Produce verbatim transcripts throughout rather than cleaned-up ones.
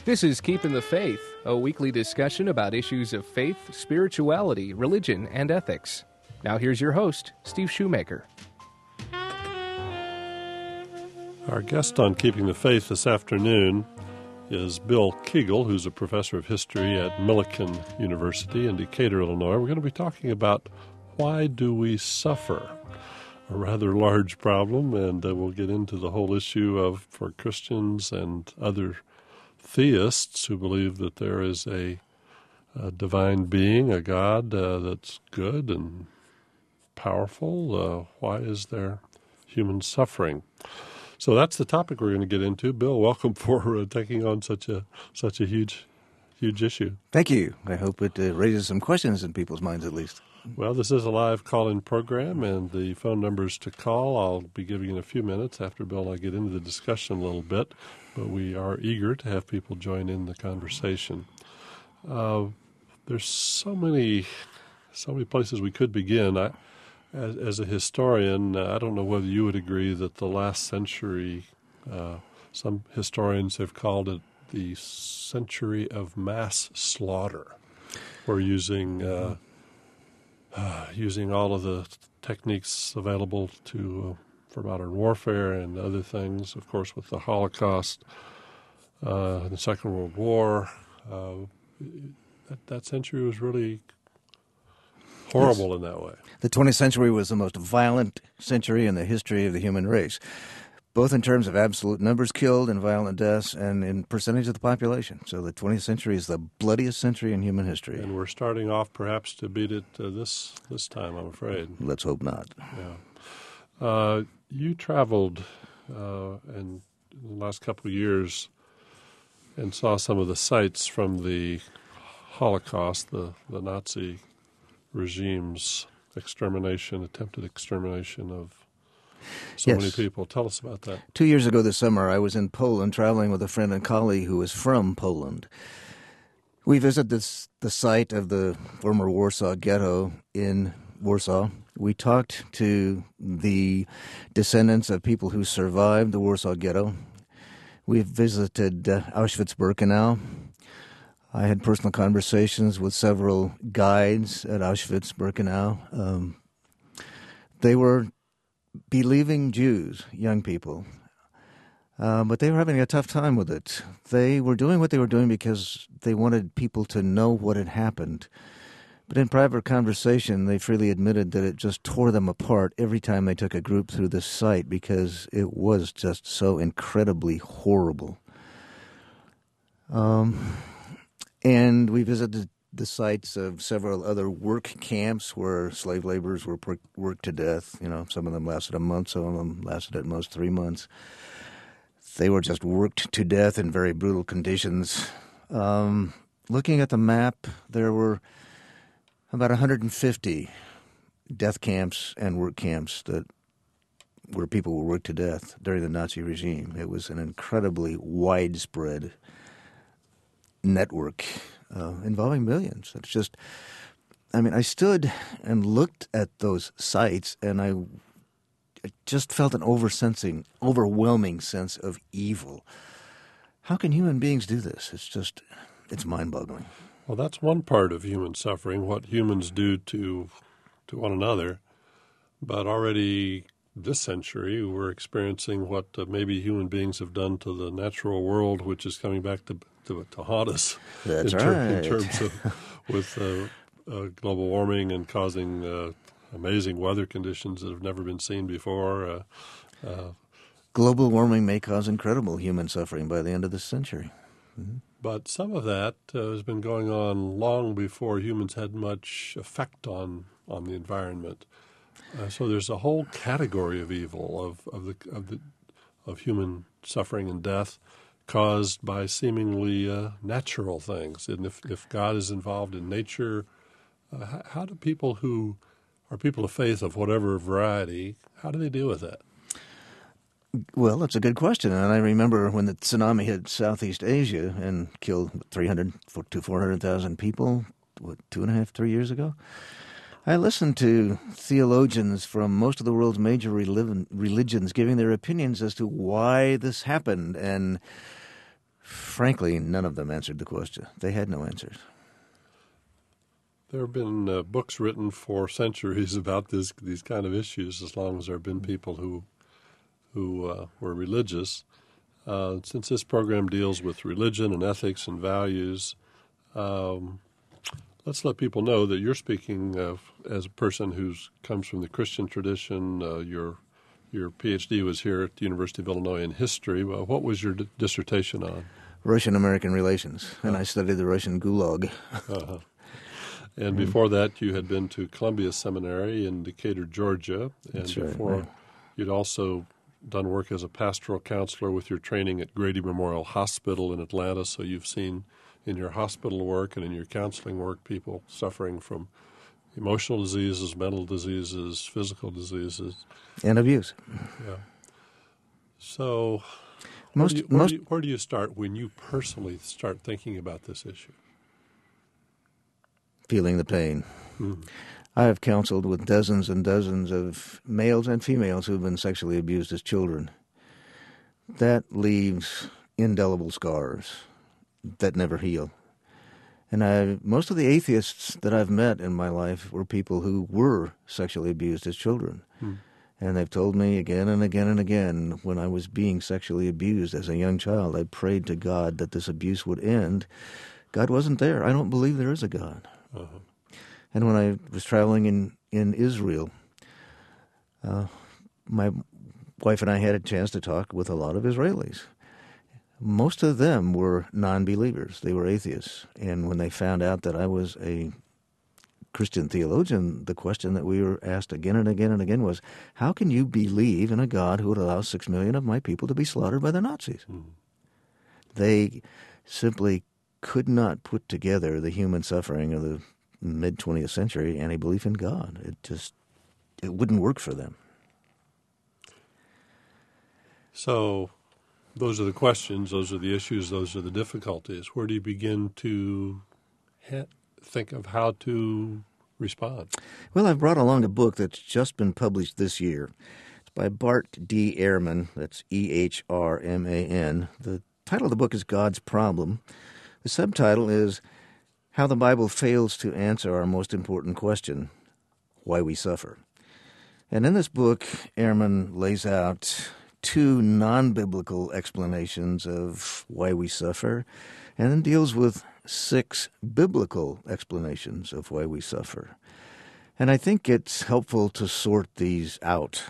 This is Keeping the Faith, a weekly discussion about issues of faith, spirituality, religion, and ethics. Now here's your host, Steve Shoemaker. Our guest on Keeping the Faith this afternoon is Bill Kegel, who's a professor of history at Millikan University in Decatur, Illinois. We're going to be talking about why do we suffer, a rather large problem, and uh, we'll get into the whole issue of, for Christians and other theists who believe that there is a, a divine being, a God uh, that's good and powerful. Uh, why is there human suffering? So that's the topic we're going to get into. Bill, welcome for uh, taking on such a such a huge, huge issue. Thank you. I hope it uh, raises some questions in people's minds at least. Well, this is a live call-in program, and the phone numbers to call I'll be giving in a few minutes after Bill and I get into the discussion a little bit, but we are eager to have people join in the conversation. Uh, there's so many, so many places we could begin. I, as, as a historian, uh, I don't know whether you would agree that the last century, uh, some historians have called it the century of mass slaughter. We're using... Uh, Uh, using all of the techniques available to uh, for modern warfare and other things, of course, with the Holocaust, uh, the Second World War. Uh, that, that century was really horrible yes. in that way. The twentieth century was the most violent century in the history of the human race, both in terms of absolute numbers killed and violent deaths and in percentage of the population. So the twentieth century is the bloodiest century in human history. And we're starting off perhaps to beat it uh, this this time, I'm afraid. Let's hope not. Yeah. Uh, you traveled uh, in the last couple of years and saw some of the sites from the Holocaust, the, the Nazi regime's extermination, attempted extermination of So yes. many people. Tell us about that. Two years ago this summer, I was in Poland traveling with a friend and colleague who was from Poland. We visited this, the site of the former Warsaw Ghetto in Warsaw. We talked to the descendants of people who survived the Warsaw Ghetto. We visited uh, Auschwitz-Birkenau. I had personal conversations with several guides at Auschwitz-Birkenau. Um, they were believing Jews, young people, uh, but they were having a tough time with it. They were doing what they were doing because they wanted people to know what had happened. But in private conversation, they freely admitted that it just tore them apart every time they took a group through this site because it was just so incredibly horrible. Um, and we visited the sites of several other work camps where slave laborers were per- worked to death. You know, some of them lasted a month, some of them lasted at most three months. They were just worked to death in very brutal conditions. Um, looking at the map, there were about one hundred fifty death camps and work camps that where people were worked to death during the Nazi regime. It was an incredibly widespread network Uh, involving millions. It's just, I mean, I stood and looked at those sites, and I, I just felt an oversensing, overwhelming sense of evil. How can human beings do this? It's just, it's mind-boggling. Well, that's one part of human suffering, what humans do to to one another. But already this century, we're experiencing what uh, maybe human beings have done to the natural world, which is coming back to to, to haunt us. That's in, ter- right. in terms of with uh, uh, global warming and causing uh, amazing weather conditions that have never been seen before. Uh, uh, Global warming may cause incredible human suffering by the end of this century. Mm-hmm. But some of that uh, has been going on long before humans had much effect on, on the environment. Uh, so there's a whole category of evil of of the of the of human suffering and death caused by seemingly uh, natural things. And if if God is involved in nature, uh, how, how do people who are people of faith of whatever variety, how do they deal with that? Well, that's a good question. And I remember when the tsunami hit Southeast Asia and killed three hundred to four hundred thousand people, what, two and a half, three years ago? I listened to theologians from most of the world's major religions giving their opinions as to why this happened. And frankly, none of them answered the question. They had no answers. There have been uh, books written for centuries about this, these kind of issues, as long as there have been people who who uh, were religious. Uh, since this program deals with religion and ethics and values, um, let's let people know that you're speaking of, as a person who comes from the Christian tradition. Uh, your your PhD was here at the University of Illinois in history. Well, what was your d- dissertation on? Russian-American relations, and Oh. I studied the Russian Gulag. Uh-huh. And before that, you had been to Columbia Seminary in Decatur, Georgia. And That's right, before, yeah. you'd also done work as a pastoral counselor with your training at Grady Memorial Hospital in Atlanta. So you've seen in your hospital work and in your counseling work people suffering from emotional diseases, mental diseases, physical diseases. And abuse. Yeah. So Most, where, do you, where, most do you, where do you start when you personally start thinking about this issue? feeling the pain. Mm-hmm. I have counseled with dozens and dozens of males and females who have been sexually abused as children. That leaves indelible scars that never heal. And I, most of the atheists that I've met in my life were people who were sexually abused as children. Mm. And they've told me again and again and again, when I was being sexually abused as a young child, I prayed to God that this abuse would end. God wasn't there. I don't believe there is a God. Uh-huh. And when I was traveling in, in Israel, uh, my wife and I had a chance to talk with a lot of Israelis. Most of them were non-believers. They were atheists. And when they found out that I was a Christian theologian, the question that we were asked again and again and again was, how can you believe in a God who would allow six million of my people to be slaughtered by the Nazis? Mm-hmm. They simply could not put together the human suffering of the mid-twentieth century and a belief in God. It just, it wouldn't work for them. So those are the questions, those are the issues, those are the difficulties. Where do you begin to ha- think of how to respond? Well, I've brought along a book that's just been published this year. It's by Bart D. Ehrman. That's E H R M A N. The title of the book is God's Problem. The subtitle is How the Bible Fails to Answer Our Most Important Question, Why We Suffer. And in this book, Ehrman lays out two non-biblical explanations of why we suffer, and then deals with six biblical explanations of why we suffer. And I think it's helpful to sort these out.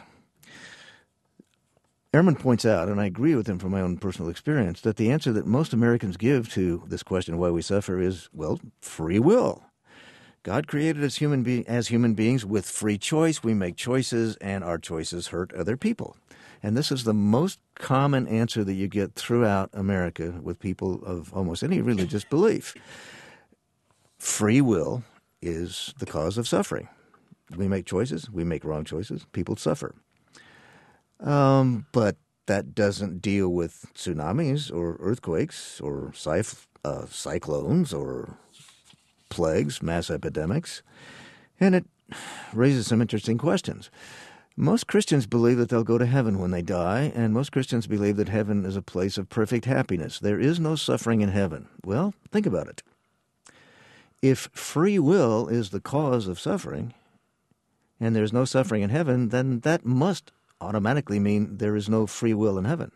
Ehrman points out, and I agree with him from my own personal experience, that the answer that most Americans give to this question of why we suffer is, well, free will. God created us human be- as human beings with free choice. We make choices, and our choices hurt other people. And this is the most common answer that you get throughout America with people of almost any religious belief. Free will is the cause of suffering. We make choices, we make wrong choices, people suffer. Um, but that doesn't deal with tsunamis or earthquakes or cyf- uh, cyclones or plagues, mass epidemics. And it raises some interesting questions. Most Christians believe that they'll go to heaven when they die, and most Christians believe that heaven is a place of perfect happiness. There is no suffering in heaven. Well, think about it. If free will is the cause of suffering, and there's no suffering in heaven, then that must automatically mean there is no free will in heaven.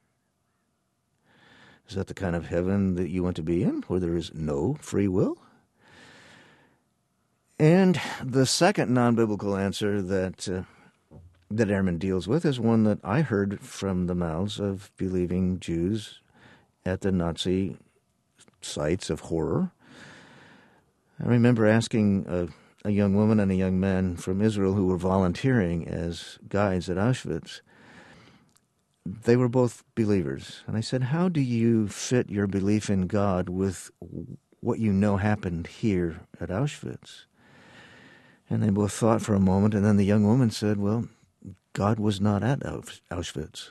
Is that the kind of heaven that you want to be in, where there is no free will? And the second non-biblical answer that uh, that Ehrman deals with is one that I heard from the mouths of believing Jews at the Nazi sites of horror. I remember asking a, a young woman and a young man from Israel who were volunteering as guides at Auschwitz. They were both believers. And I said, how do you fit your belief in God with what you know happened here at Auschwitz? And they both thought for a moment, and then the young woman said, well, God was not at Auschwitz.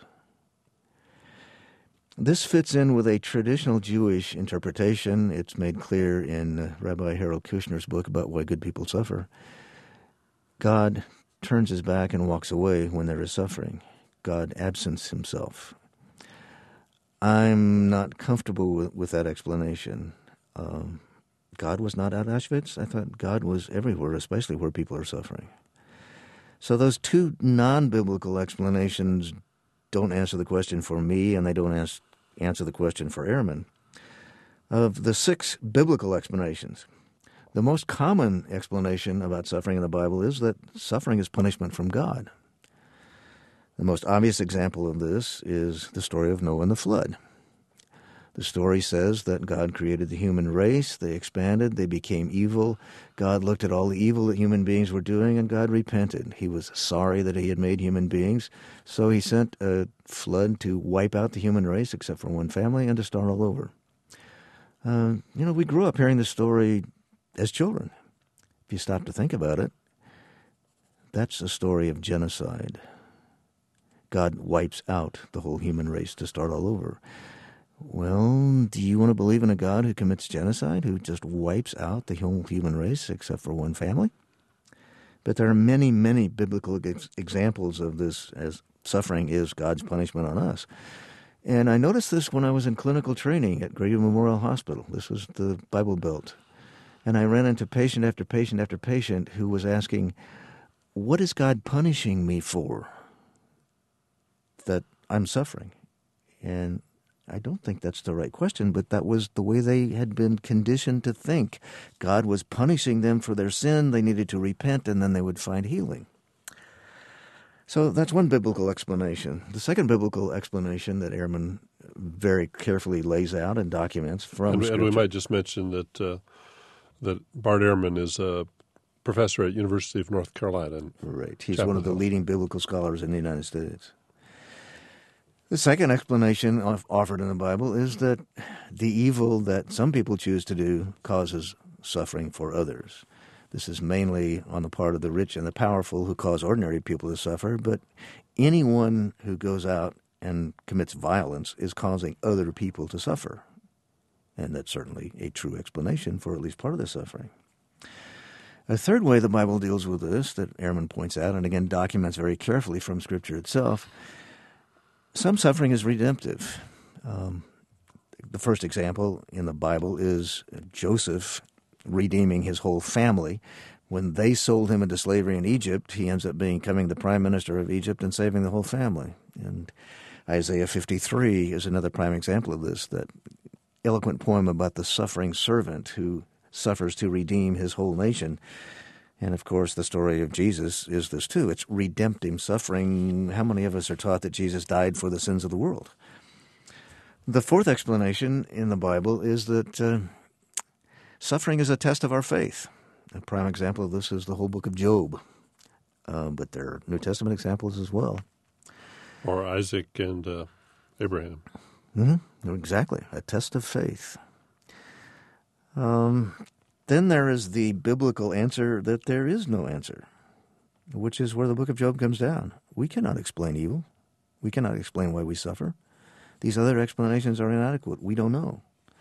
This fits in with a traditional Jewish interpretation. It's made clear in uh, Rabbi Harold Kushner's book about why good people suffer. God turns his back and walks away when there is suffering. God absents himself. I'm not comfortable with, with that explanation. Um, God was not at Auschwitz. I thought God was everywhere, especially where people are suffering. So those two non-biblical explanations don't answer the question for me, and they don't ask, answer the question for Ehrman. Of the six biblical explanations, the most common explanation about suffering in the Bible is that suffering is punishment from God. The most obvious example of this is the story of Noah and the flood. The story says that God created the human race, they expanded, they became evil. God looked at all the evil that human beings were doing, and God repented. He was sorry that he had made human beings, so he sent a flood to wipe out the human race, except for one family, and to start all over. Uh, you know, we grew up hearing this story as children. If you stop to think about it, that's a story of genocide. God wipes out the whole human race to start all over. Well, do you want to believe in a God who commits genocide, who just wipes out the whole human race except for one family? But there are many, many biblical ex- examples of this, as suffering is God's punishment on us. And I noticed this when I was in clinical training at Grady Memorial Hospital. This was the Bible Belt. And I ran into patient after patient after patient who was asking, what is God punishing me for that I'm suffering? And I don't think that's the right question, but that was the way they had been conditioned to think. God was punishing them for their sin. They needed to repent, and then they would find healing. So that's one biblical explanation. The second biblical explanation that Ehrman very carefully lays out and documents from and, Scripture. And we might just mention that uh, that Bart Ehrman is a professor at University of North Carolina. Right. He's Chapel one of the Hill. leading biblical scholars in the United States. The second explanation offered in the Bible is that the evil that some people choose to do causes suffering for others. This is mainly on the part of the rich and the powerful who cause ordinary people to suffer, but anyone who goes out and commits violence is causing other people to suffer. And that's certainly a true explanation for at least part of the suffering. A third way the Bible deals with this that Ehrman points out, and again documents very carefully from Scripture itself, some suffering is redemptive. Um, the first example in the Bible is Joseph redeeming his whole family. When they sold him into slavery in Egypt, he ends up becoming the prime minister of Egypt and saving the whole family. And Isaiah fifty-three is another prime example of this, that eloquent poem about the suffering servant who suffers to redeem his whole nation. And, of course, the story of Jesus is this, too. It's redemptive suffering. How many of us are taught that Jesus died for the sins of the world? The fourth explanation in the Bible is that uh, suffering is a test of our faith. A prime example of this is the whole book of Job. Uh, but there are New Testament examples as well. Or Isaac and uh, Abraham. Mm-hmm. Exactly. A test of faith. Um... Then there is the biblical answer that there is no answer, which is where the book of Job comes down. We cannot explain evil. We cannot explain why we suffer. These other explanations are inadequate. We don't know.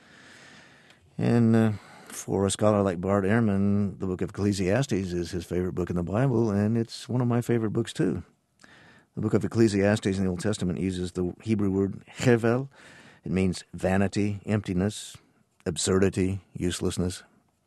And uh, for a scholar like Bart Ehrman, the book of Ecclesiastes is his favorite book in the Bible, and it's one of my favorite books too. The book of Ecclesiastes in the Old Testament uses the Hebrew word hevel. It means vanity, emptiness, absurdity, uselessness.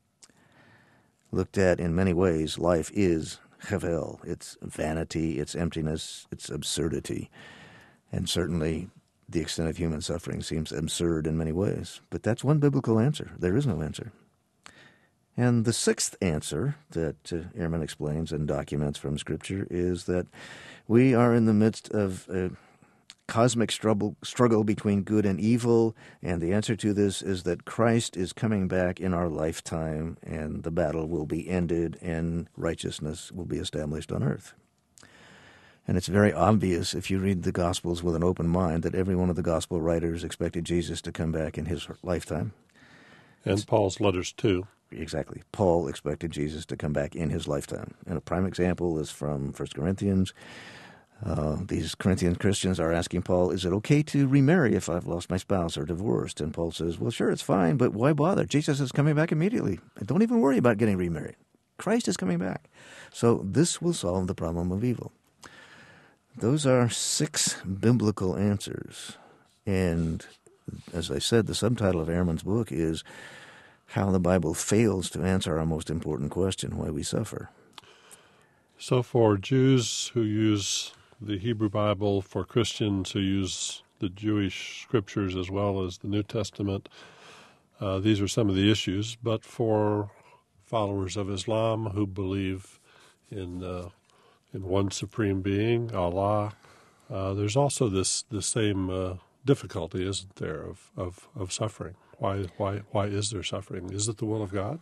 Looked at in many ways, life is hevel. It's vanity, it's emptiness, it's absurdity. And certainly the extent of human suffering seems absurd in many ways. But that's one biblical answer. There is no answer. And the sixth answer that uh, Ehrman explains and documents from Scripture is that we are in the midst of a cosmic struggle, struggle between good and evil, and the answer to this is that Christ is coming back in our lifetime, and the battle will be ended, and righteousness will be established on earth. And it's very obvious, if you read the Gospels with an open mind, that every one of the Gospel writers expected Jesus to come back in his lifetime. And it's, Paul's letters, too. Exactly. Paul expected Jesus to come back in his lifetime. And a prime example is from First Corinthians. Uh, these Corinthian Christians are asking Paul, is it okay to remarry if I've lost my spouse or divorced? And Paul says, well, sure, it's fine, but why bother? Jesus is coming back immediately. And don't even worry about getting remarried. Christ is coming back. So this will solve the problem of evil. Those are six biblical answers. And as I said, the subtitle of Ehrman's book is How the Bible Fails to Answer Our Most Important Question, Why We Suffer. So for Jews who use the Hebrew Bible, for Christians who use the Jewish scriptures as well as the New Testament, uh, these are some of the issues. But for followers of Islam who believe in uh, in one supreme being, Allah, uh, there's also this the same uh, difficulty, isn't there, of, of, of suffering? Why why why is there suffering? Is it the will of God?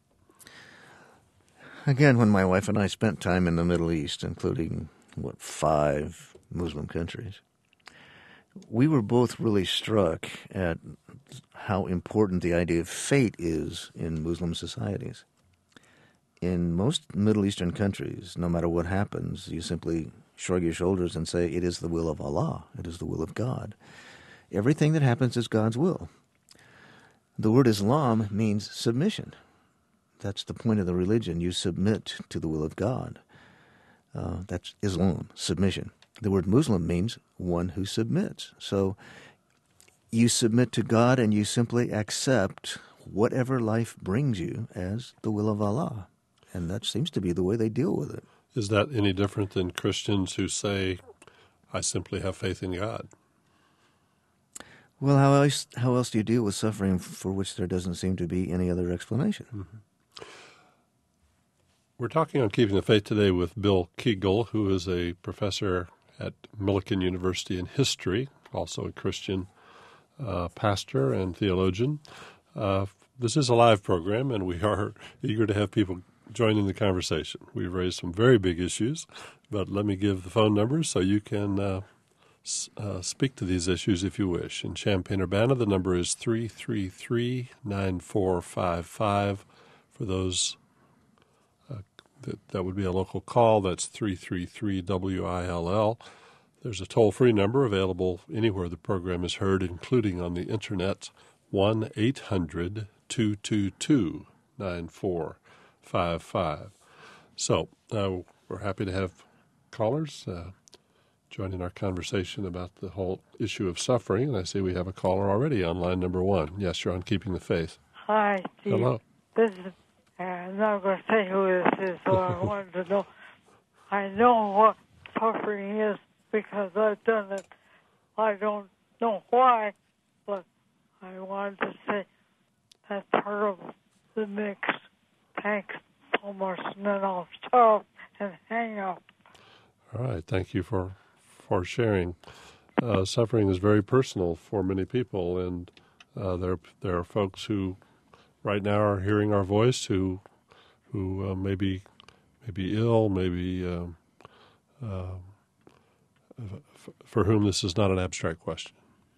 Again, when my wife and I spent time in the Middle East, including, what, five Muslim countries, we were both really struck at how important the idea of fate is in Muslim societies. In most Middle Eastern countries, no matter what happens, you simply shrug your shoulders and say, it is the will of Allah, it is the will of God. Everything that happens is God's will. The word Islam means submission. That's the point of the religion. You submit to the will of God. Uh, that's Islam, submission. The word Muslim means one who submits. So you submit to God and you simply accept whatever life brings you as the will of Allah. And that seems to be the way they deal with it. Is that any different than Christians who say, I simply have faith in God? Well, how else, how else do you deal with suffering for which there doesn't seem to be any other explanation? Mm-hmm. We're talking on Keeping the Faith today with Bill Keegle, who is a professor at Millikan University in history, also a Christian uh, pastor and theologian. Uh, this is a live program, and we are eager to have people join in the conversation. We've raised some very big issues, but let me give the phone numbers so you can uh, s- uh, speak to these issues if you wish. In Champaign-Urbana, the number is three three three, nine four five five. For those That, that would be a local call. That's three three three W I L L. There's a toll-free number available anywhere the program is heard, including on the Internet, one eight hundred two two two nine four five five. So uh, we're happy to have callers uh, join in our conversation about the whole issue of suffering. And I see we have a caller already on line number one. Yes, you're on Keeping the Faith. Hi, Steve. Hello. This is Uh, I'm not going to say who this is, so I wanted to know. I know what suffering is because I've done it. I don't know why, but I wanted to say that's part of the mix. Thanks so much, and then I'll stop and hang up. All right. Thank you for, for sharing. Uh, suffering is very personal for many people, and uh, there, there are folks who right now are hearing our voice who who uh, may be maybe ill, maybe um, uh, f- for whom this is not an abstract question.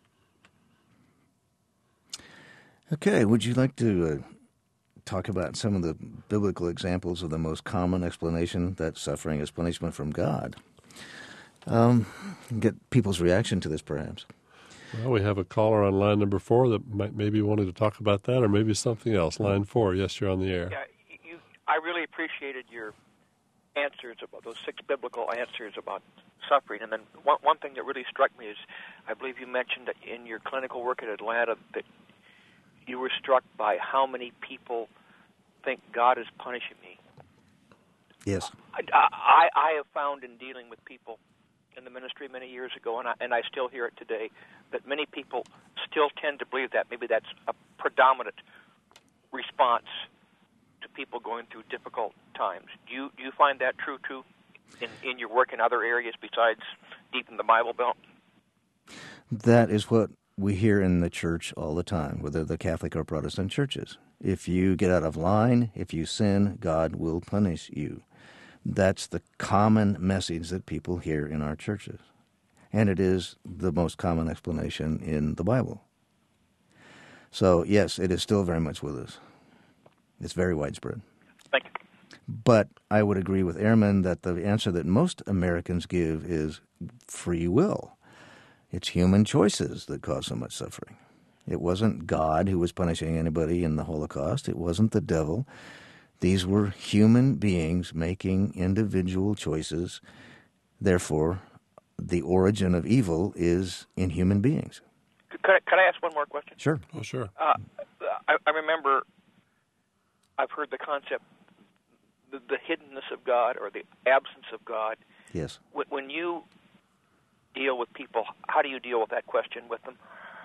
Okay, would you like to uh, talk about some of the biblical examples of the most common explanation that suffering is punishment from God? Um, get people's reaction to this, perhaps. Well, we have a caller on line number four that might maybe wanted to talk about that, or maybe something else. Line four, yes, you're on the air. Yeah, you, I really appreciated your answers about those six biblical answers about suffering. And then one, one thing that really struck me is, I believe you mentioned that in your clinical work at Atlanta that you were struck by how many people think God is punishing me. Yes. I, I, I have found in dealing with people in the ministry many years ago, and I, and I still hear it today, that many people still tend to believe that. Maybe that's a predominant response to people going through difficult times. Do you do you find that true, too, in, in your work in other areas besides deep in the Bible Belt? That is what we hear in the church all the time, whether the Catholic or Protestant churches. If you get out of line, if you sin, God will punish you. That's the common message that people hear in our churches. And it is the most common explanation in the Bible. So, yes, it is still very much with us. It's very widespread. Thank you. But I would agree with Ehrman that the answer that most Americans give is free will. It's human choices that cause so much suffering. It wasn't God who was punishing anybody in the Holocaust. It wasn't the devil. These were human beings making individual choices. Therefore, the origin of evil is in human beings. Could I, could I ask one more question? Sure. Oh, sure. Uh, I, I remember I've heard the concept, the, the hiddenness of God or the absence of God. Yes. When, when you deal with people, how do you deal with that question with them?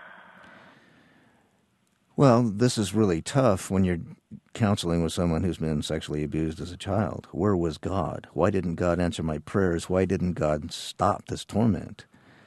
Well, this is really tough when you're counseling with someone who's been sexually abused as a child. Where was God? Why didn't God answer my prayers? Why didn't God stop this torment?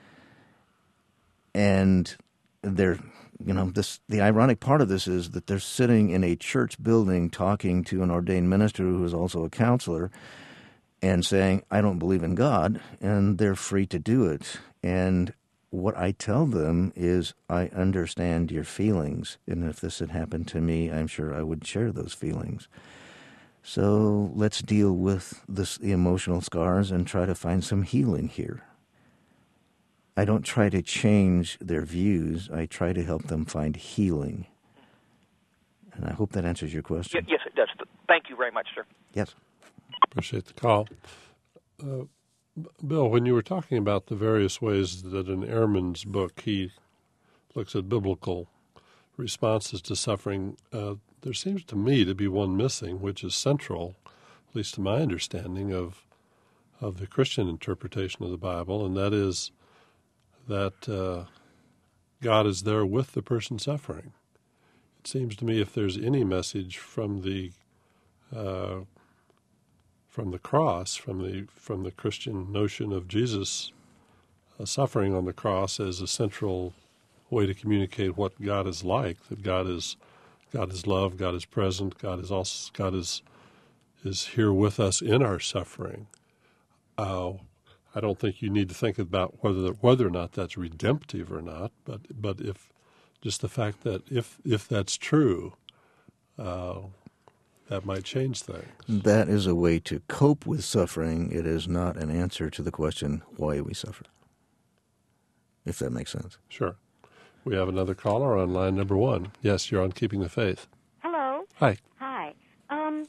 And they're, you know, this, the ironic part of this is that they're sitting in a church building talking to an ordained minister who is also a counselor and saying, I don't believe in God, and they're free to do it. And what I tell them is, I understand your feelings, and if this had happened to me, I'm sure I would share those feelings. So let's deal with this, the emotional scars and try to find some healing here. I don't try to change their views. I try to help them find healing. And I hope that answers your question. Yes, it does. Thank you very much, sir. Yes. Appreciate the call. Uh, Bill, when you were talking about the various ways that in Ehrman's book he looks at biblical responses to suffering, uh, there seems to me to be one missing, which is central, at least to my understanding, of of the Christian interpretation of the Bible, and that is that uh, God is there with the person suffering. It seems to me if there's any message from the uh, from the cross, from the from the Christian notion of Jesus uh, suffering on the cross as a central way to communicate what God is like, that God is God is love, God is present, God is also God is is here with us in our suffering. Uh, I don't think you need to think about whether whether or not that's redemptive or not, but but if just the fact that if if that's true, uh, that might change things. That is a way to cope with suffering. It is not an answer to the question, why we suffer, if that makes sense. Sure. We have another caller on line number one. Yes, you're on Keeping the Faith. Hello. Hi. Hi. Um,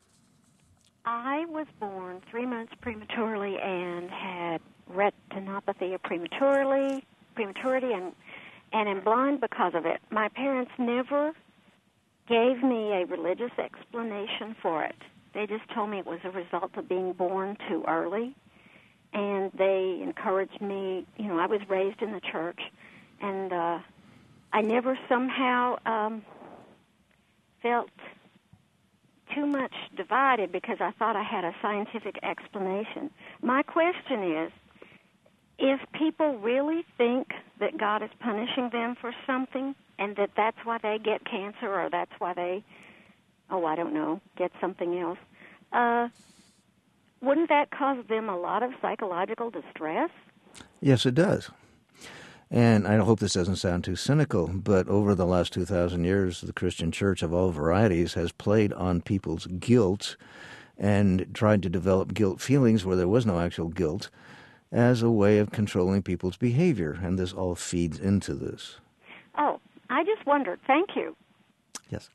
I was born three months prematurely and had retinopathy of prematurely, prematurity, and and am blind because of it. My parents never gave me a religious explanation for it. They just told me it was a result of being born too early, and they encouraged me. You know, I was raised in the church, and uh, I never somehow um, felt too much divided because I thought I had a scientific explanation. My question is, if people really think that God is punishing them for something and that that's why they get cancer or that's why they, oh, I don't know, get something else, uh, wouldn't that cause them a lot of psychological distress? Yes, it does. And I hope this doesn't sound too cynical, but over the last two thousand years, the Christian church of all varieties has played on people's guilt and tried to develop guilt feelings where there was no actual guilt as a way of controlling people's behavior, and this all feeds into this. Oh, I just wondered. Thank you. Yes.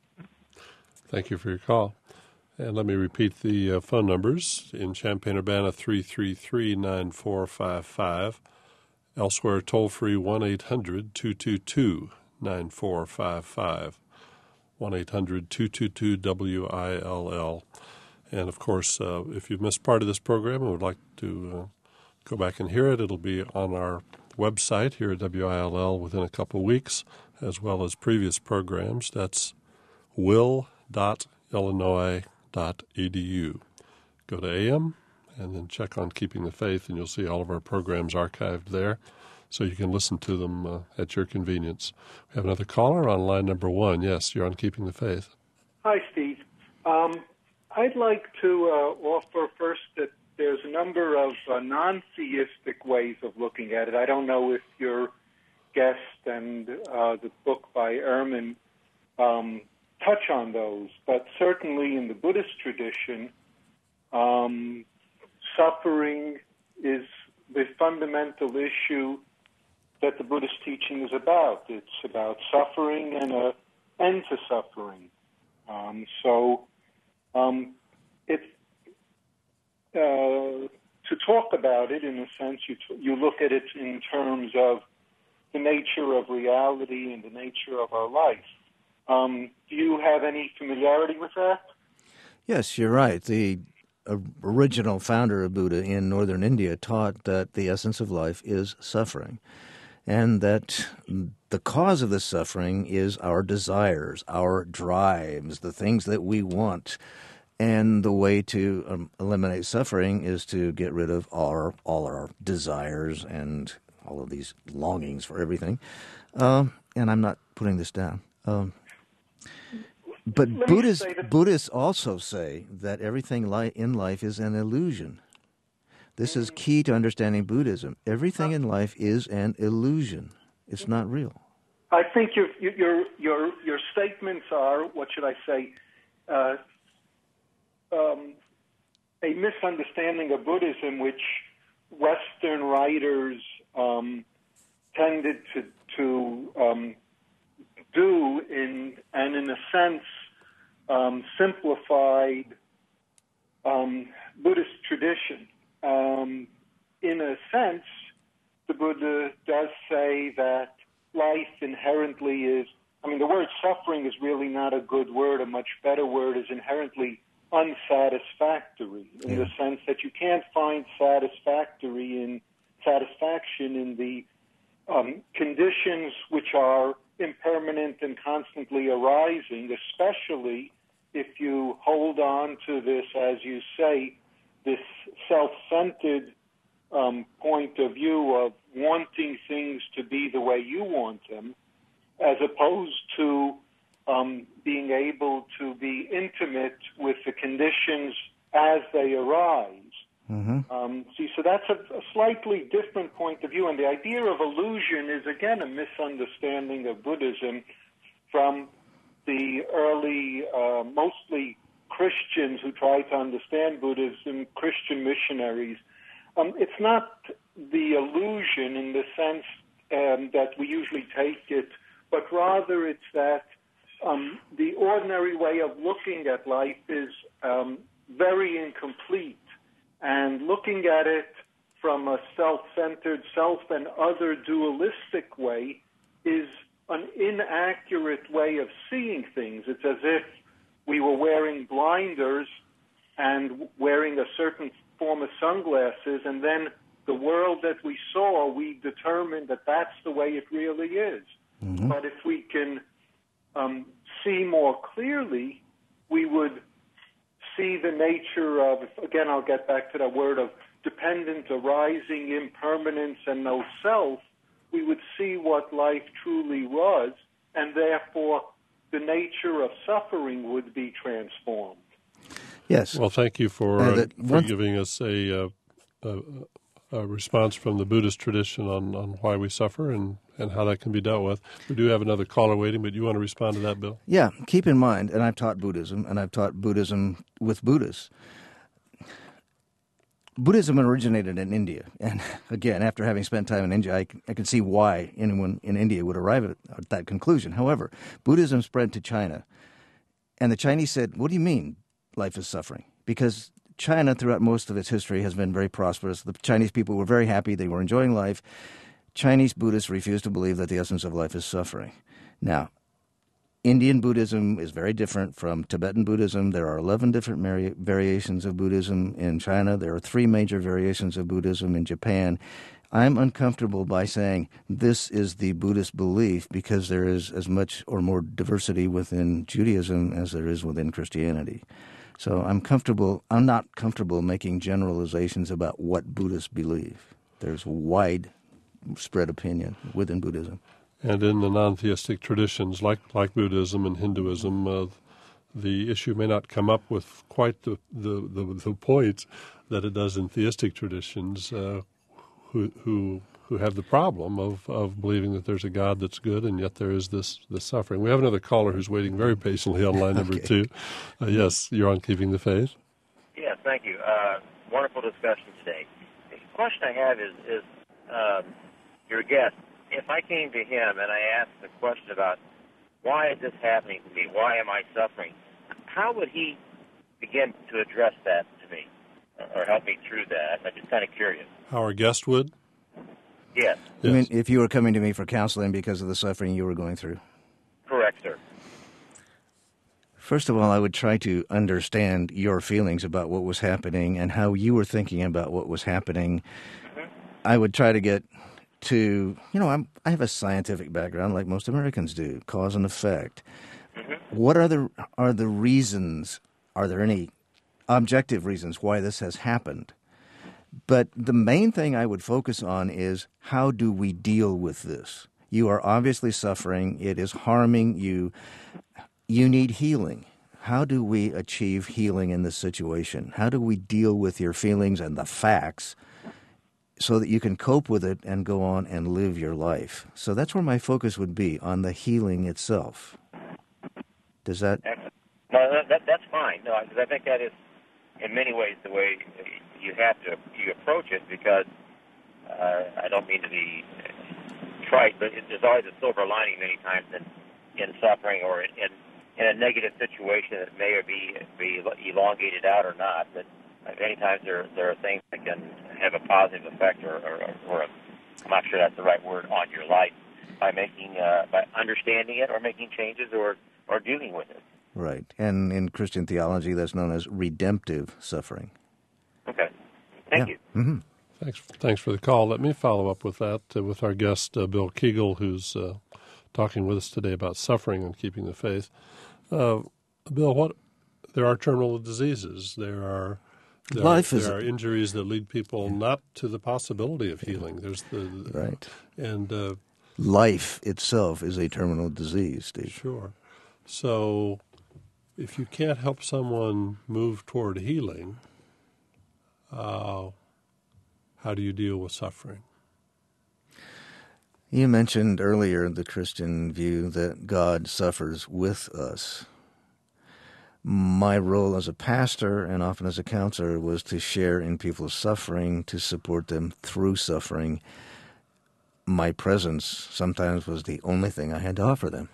Thank you for your call. And let me repeat the uh, phone numbers. In Champaign-Urbana, three three three, nine four five five. Elsewhere, toll-free, one eight hundred, two two two, nine four five five, one eight hundred, two two two, W I L L. And, of course, uh, if you've missed part of this program and would like to uh, go back and hear it, it'll be on our website here at W I L L within a couple of weeks, as well as previous programs. That's will dot illinois dot e d u. Go to A M and then check on Keeping the Faith, and you'll see all of our programs archived there, so you can listen to them uh, at your convenience. We have another caller on line number one. Yes, you're on Keeping the Faith. Hi, Steve. Um, I'd like to uh, offer first that there's a number of uh, non-theistic ways of looking at it. I don't know if your guest and uh, the book by Ehrman um, touch on those, but certainly in the Buddhist tradition, um, suffering is the fundamental issue that the Buddhist teaching is about. It's about suffering and an end to suffering. Um, so um, it's, uh, to talk about it, in a sense, you, t- you look at it in terms of the nature of reality and the nature of our life. Um, do you have any familiarity with that? Yes, you're right. The original founder of Buddha in northern India taught that the essence of life is suffering, and that the cause of the suffering is our desires, our drives, the things that we want. And the way to um, eliminate suffering is to get rid of our, all our desires and all of these longings for everything. Um, and I'm not putting this down. Um, but Buddhists, Buddhists also say that everything li- in life is an illusion. This is key to understanding Buddhism. Everything in life is an illusion. It's not real. I think your your your your statements are, what should I say, uh, um, a misunderstanding of Buddhism, which Western writers um, tended to to um, do in and in a sense um, simplified um, Buddhist tradition. Um, in a sense, the Buddha does say that life inherently is, I mean, the word suffering is really not a good word. A much better word is inherently unsatisfactory, in yeah. the sense that you can't find satisfactory in satisfaction in the um, conditions which are impermanent and constantly arising, especially if you hold on to this, as you say, this self-centered um, point of view of wanting things to be the way you want them, as opposed to um, being able to be intimate with the conditions as they arise. Mm-hmm. Um, see, so that's a, a slightly different point of view, and the idea of illusion is, again, a misunderstanding of Buddhism from the early, uh, mostly Christians who try to understand Buddhism, Christian missionaries. Um, it's not the illusion in the sense um, that we usually take it, but rather it's that um, the ordinary way of looking at life is um, very incomplete, and looking at it from a self-centered, self and other dualistic way is an inaccurate way of seeing things. It's as if we were wearing blinders and wearing a certain form of sunglasses, and then the world that we saw, we determined that that's the way it really is. Mm-hmm. But if we can um, see more clearly, we would see the nature of, again, I'll get back to that word of dependent, arising, impermanence, and no self. We would see what life truly was, and therefore the nature of suffering would be transformed. Yes. Well, thank you for, uh, for giving us a, uh, a, a response from the Buddhist tradition on, on why we suffer and, and how that can be dealt with. We do have another caller waiting, but you want to respond to that, Bill? Yeah. Keep in mind, and I've taught Buddhism, and I've taught Buddhism with Buddhists. Buddhism originated in India, and again, after having spent time in India, I, I can see why anyone in India would arrive at, at that conclusion. However, Buddhism spread to China, and the Chinese said, what do you mean life is suffering? Because China, throughout most of its history, has been very prosperous. The Chinese people were very happy. They were enjoying life. Chinese Buddhists refuse to believe that the essence of life is suffering. Now, Indian Buddhism is very different from Tibetan Buddhism. There are eleven different vari- variations of Buddhism in China. There are three major variations of Buddhism in Japan. I'm uncomfortable by saying this is the Buddhist belief because there is as much or more diversity within Judaism as there is within Christianity. So I'm comfortable. I'm not comfortable making generalizations about what Buddhists believe. There's widespread opinion within Buddhism. And in the non-theistic traditions, like like Buddhism and Hinduism, uh, the issue may not come up with quite the, the, the, the points that it does in theistic traditions, uh, who who who have the problem of, of believing that there's a God that's good, and yet there is this, this suffering. We have another caller who's waiting very patiently on line number okay. two. Uh, yes, you're on Keeping the Faith. Yes, thank you. Uh, wonderful discussion today. The question I have is, is um, your guest, if I came to him and I asked the question about why is this happening to me, why am I suffering, how would he begin to address that to me or help me through that? I'm just kind of curious. How our guest would? Yes. I mean, if you were coming to me for counseling because of the suffering you were going through? Correct, sir. First of all, I would try to understand your feelings about what was happening and how you were thinking about what was happening. Mm-hmm. I would try to get to, you know, I'm, I have a scientific background like most Americans do, cause and effect. Mm-hmm. What are the are the reasons? Are there any objective reasons why this has happened? But the main thing I would focus on is how do we deal with this? You are obviously suffering. It is harming you. You need healing. How do we achieve healing in this situation? How do we deal with your feelings and the facts so that you can cope with it and go on and live your life? So that's where my focus would be, on the healing itself. Does that... No, that, that's fine. No, because I think that is, in many ways, the way you have to you approach it, because uh, I don't mean to be trite, but it, there's always a silver lining many times in, in suffering or in, in, in a negative situation that may or be, be elongated out or not. But many times there, there are things that can have a positive effect, or, or, or a, I'm not sure that's the right word, on your life by making, uh, by understanding it or making changes or, or dealing with it. Right. And in Christian theology, that's known as redemptive suffering. Okay. Thank yeah. you. Mm-hmm. Thanks, thanks for the call. Let me follow up with that uh, with our guest, uh, Bill Kegel, who's uh, talking with us today about suffering and keeping the faith. Uh, Bill, what? There are terminal diseases. There are there, Life are, is there are injuries that lead people not to the possibility of healing. There's the, the right. And uh, life itself is a terminal disease, Steve. Sure. So if you can't help someone move toward healing, uh, how do you deal with suffering? You mentioned earlier the Christian view that God suffers with us. My role as a pastor and often as a counselor was to share in people's suffering, to support them through suffering. My presence sometimes was the only thing I had to offer them.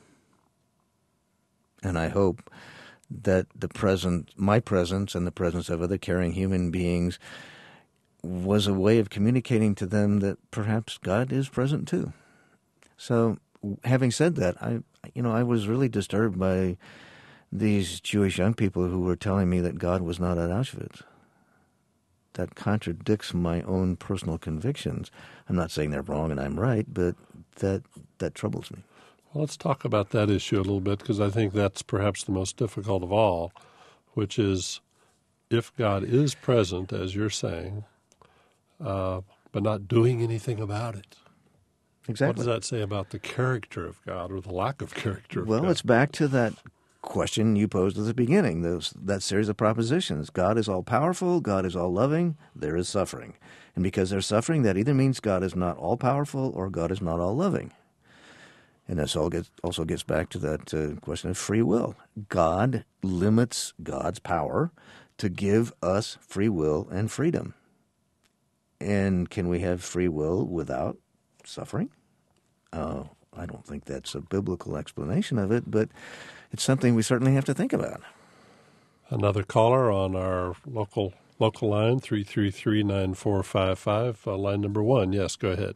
And I hope that the present, my presence and the presence of other caring human beings was a way of communicating to them that perhaps God is present too. So, having said that, I, you know, I was really disturbed by these Jewish young people who were telling me that God was not at Auschwitz. That contradicts my own personal convictions. I'm not saying they're wrong and I'm right, but that that troubles me. Well, let's talk about that issue a little bit, because I think that's perhaps the most difficult of all, which is if God is present, as you're saying, uh, but not doing anything about it. Exactly. What does that say about the character of God, or the lack of character of well, God? Well, it's back to that question you posed at the beginning, those, that series of propositions. God is all-powerful, God is all-loving, there is suffering. And because there's suffering, that either means God is not all-powerful or God is not all-loving. And this all gets, also gets back to that uh, question of free will. God limits God's power to give us free will and freedom. And can we have free will without suffering? Uh, I don't think that's a biblical explanation of it, but it's something we certainly have to think about. Another caller on our local local line, three three three, nine four five five, uh, line number one. Yes, go ahead.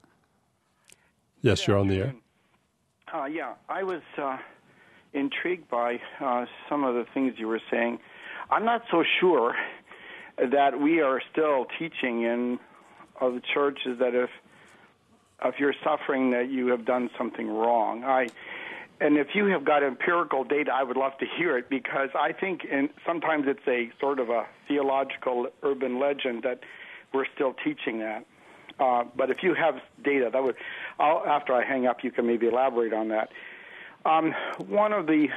Yes, you're on the air. Uh, yeah, I was uh, intrigued by uh, some of the things you were saying. I'm not so sure that we are still teaching in uh, the churches that if if you're suffering that you have done something wrong. I and if you have got empirical data, I would love to hear it, because I think in, sometimes it's a sort of a theological urban legend that we're still teaching that. Uh, but if you have data, that would, I'll, after I hang up, you can maybe elaborate on that. Um, one of the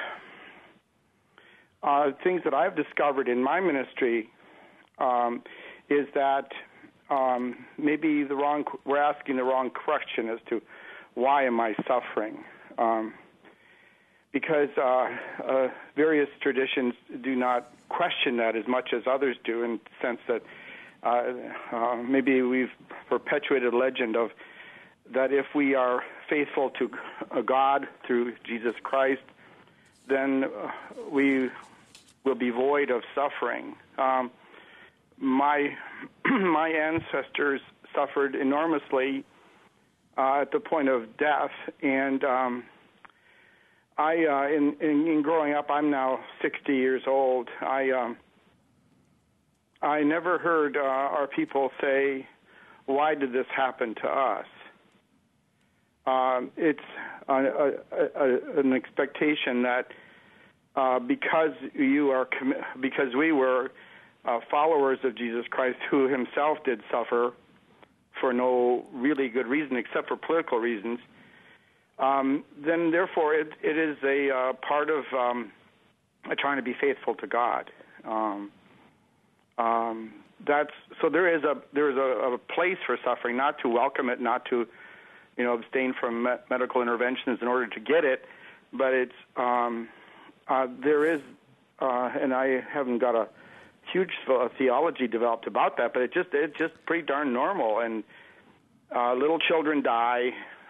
uh, things that I've discovered in my ministry um, is that um, maybe the wrong, we're asking the wrong question as to why am I suffering? Um, because uh, uh, various traditions do not question that as much as others do, in the sense that Uh, uh, maybe we've perpetuated a legend of that if we are faithful to uh, God through Jesus Christ, then uh, we will be void of suffering. Um, my my ancestors suffered enormously uh, at the point of death. And um, I, uh, in, in, in growing up, I'm now sixty years old. I, um, I never heard uh, our people say, "Why did this happen to us?" Um, it's a, a, a, an expectation that uh, because you are commi- because we were uh, followers of Jesus Christ, who himself did suffer for no really good reason except for political reasons, um, then therefore it, it is a uh, part of um, trying to be faithful to God. Um, um, that's so there is a there is a, a place for suffering, not to welcome it, not to you know abstain from me- medical interventions in order to get it, but it's um, uh, there is, uh, and I haven't got a huge theology developed about that, but it just it's just pretty darn normal. And uh, little children die.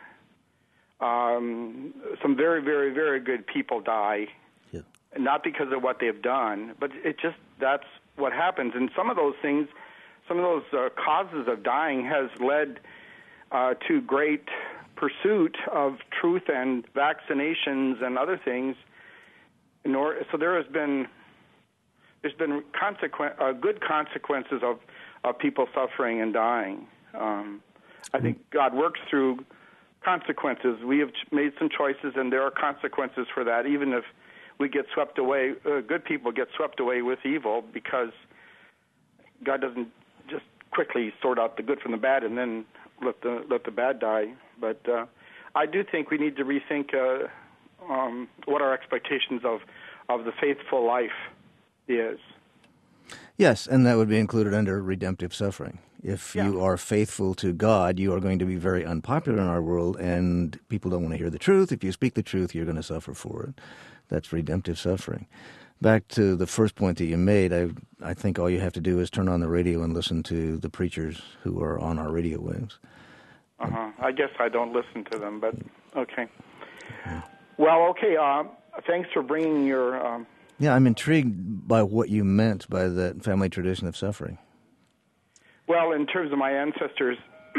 Um, some very, very, very good people die, yeah. Not because of what they've done, but it just that's what happens. And some of those things, some of those uh, causes of dying has led uh, to great pursuit of truth and vaccinations and other things. In order, so there has been there's been consequent, uh, good consequences of, of people suffering and dying. Um, I think God works through consequences. We have made some choices, and there are consequences for that, even if we get swept away, uh, good people get swept away with evil, because God doesn't just quickly sort out the good from the bad and then let the let the bad die. But uh, I do think we need to rethink uh, um, what our expectations of, of the faithful life is. Yes, and that would be included under redemptive suffering. If yeah. you are faithful to God, you are going to be very unpopular in our world, and people don't want to hear the truth. If you speak the truth, you're going to suffer for it. That's redemptive suffering. Back to the first point that you made, I I think all you have to do is turn on the radio and listen to the preachers who are on our radio waves. Uh-huh. I guess I don't listen to them, but okay. Yeah. Well, okay, uh, thanks for bringing your... Um, yeah, I'm intrigued by what you meant by that family tradition of suffering. Well, in terms of my ancestors,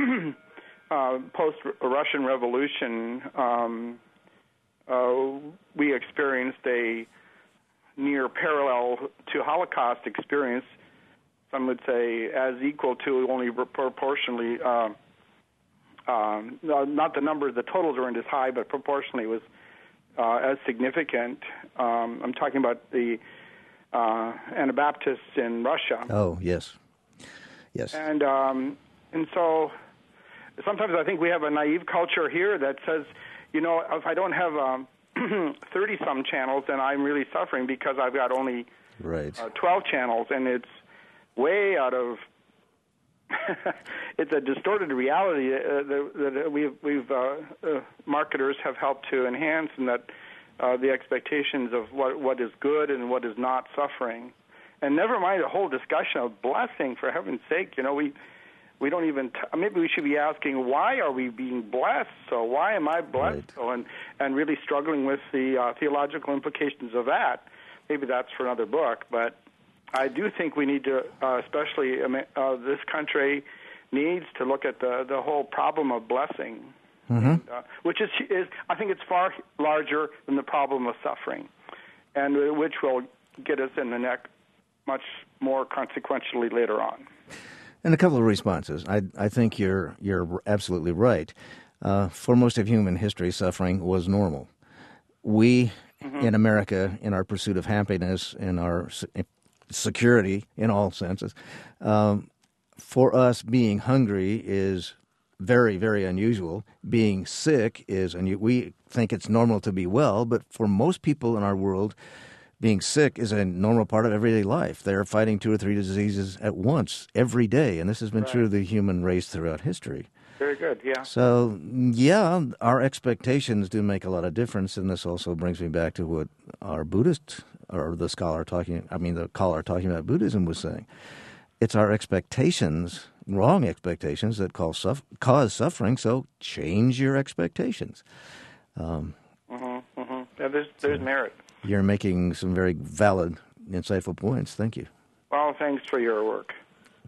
uh, post-Russian Revolution, um, uh, we experienced a near parallel to Holocaust experience. Some would say as equal to, only proportionally, uh, um, not the number, the totals weren't as high, but proportionally was uh, as significant. Um, I'm talking about the uh, Anabaptists in Russia. Oh, yes. Yes. And um, and so sometimes I think we have a naive culture here that says, you know, if I don't have um, thirty-some channels, then I'm really suffering because I've got only right. uh, twelve channels, and it's way out of it's a distorted reality uh, that, that we've, we've uh, uh, marketers have helped to enhance, and that uh, the expectations of what what is good and what is not suffering. And never mind the whole discussion of blessing, for heaven's sake. You know, we we don't even, t- maybe we should be asking, why are we being blessed? So why am I blessed? Right. So, and, and really struggling with the uh, theological implications of that. Maybe that's for another book. But I do think we need to, uh, especially uh, this country needs to look at the, the whole problem of blessing, mm-hmm. and, uh, which is, is, I think it's far larger than the problem of suffering, and uh, which will get us in the neck much more consequentially later on. And a couple of responses. I I think you're you're absolutely right. Uh, for most of human history, suffering was normal. We mm-hmm. in America, in our pursuit of happiness, in our security, in all senses, um, for us being hungry is very, very unusual. Being sick is, and we think it's normal to be well, but for most people in our world, being sick is a normal part of everyday life. They're fighting two or three diseases at once every day, and this has been right. true of the human race throughout history. Very good, yeah. So, yeah, our expectations do make a lot of difference, and this also brings me back to what our Buddhist, or the scholar talking, I mean the caller talking about Buddhism was saying. It's our expectations, wrong expectations, that cause, suf- cause suffering, so change your expectations. Um, mm-hmm, mm-hmm. Yeah, there's, there's so. merit. You're making some very valid, insightful points. Thank you. Well, thanks for your work.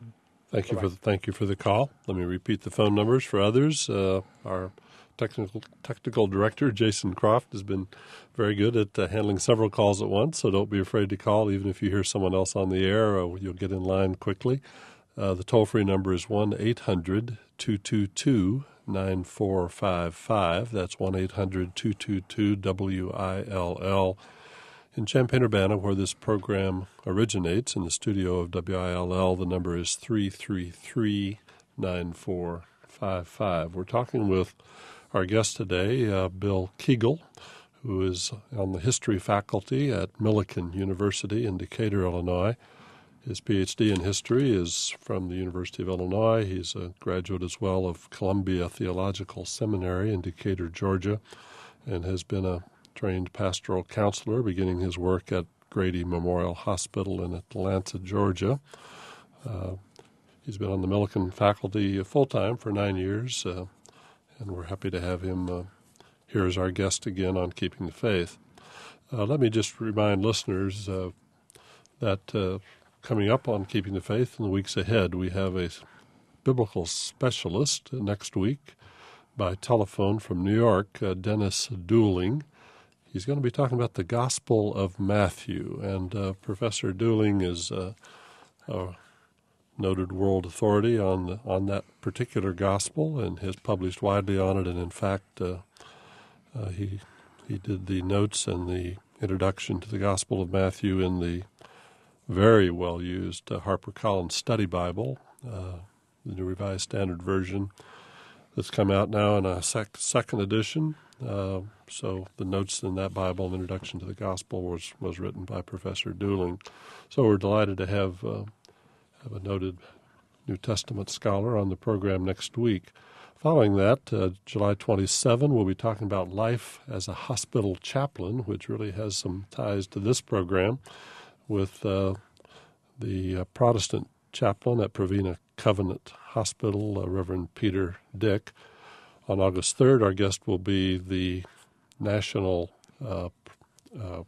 Thank you for the, thank you for the call. Let me repeat the phone numbers for others. Uh, our technical technical director, Jason Croft, has been very good at uh, handling several calls at once, so don't be afraid to call. Even if you hear someone else on the air, uh, you'll get in line quickly. Uh, the toll-free number is one eight hundred two two two nine four five five. That's one eight hundred two two two W I L L. In Champaign-Urbana, where this program originates, in the studio of W I L L, the number is three three three nine four five five. We're talking with our guest today, uh, Bill Kegel, who is on the history faculty at Millikan University in Decatur, Illinois. His P H D in history is from the University of Illinois. He's a graduate as well of Columbia Theological Seminary in Decatur, Georgia, and has been a trained pastoral counselor, beginning his work at Grady Memorial Hospital in Atlanta, Georgia. Uh, he's been on the Millikan faculty full-time for nine years, uh, and we're happy to have him uh, here as our guest again on Keeping the Faith. Uh, let me just remind listeners uh, that uh, coming up on Keeping the Faith in the weeks ahead, we have a biblical specialist next week by telephone from New York, uh, Dennis Dooling. He's going to be talking about the Gospel of Matthew, and uh, Professor Dooling is uh, a noted world authority on the, on that particular gospel and has published widely on it. And in fact, uh, uh, he he did the notes and the introduction to the Gospel of Matthew in the very well used uh, HarperCollins Study Bible, uh, the New Revised Standard Version, that's come out now in a sec- second edition. Uh, so the notes in that Bible, Introduction to the Gospel, was, was written by Professor Dooling. So we're delighted to have, uh, have a noted New Testament scholar on the program next week. Following that, uh, July twenty-seventh, we'll be talking about life as a hospital chaplain, which really has some ties to this program, with uh, the uh, Protestant chaplain at Pravina Covenant Hospital, uh, Reverend Peter Dick. On August third, our guest will be the National uh, uh,